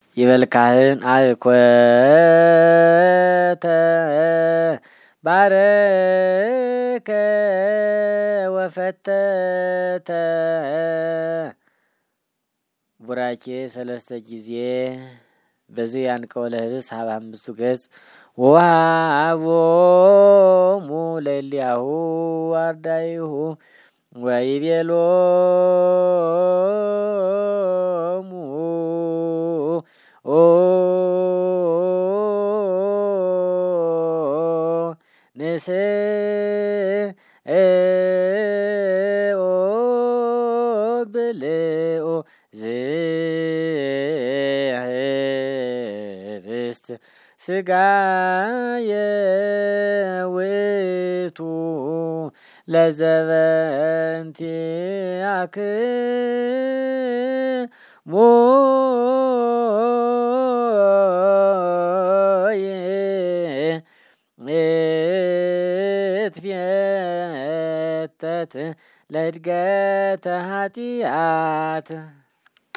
ይበልካህን አልኮተ ባረከ ወፈተተ ቡራኬ ሰለስተ ጊዜ በዚህ ያንቀወለ ህብስ 75 ገጽ ወሃቦሙ ለሊያሁ አርዳይሁ ወይቤሎሙ ንስኦ ብልኦ ዝህብስት ስጋየ ውእቱ ለዘበንቲአክሙ እትፌተት ለእድገተ ኃጢአት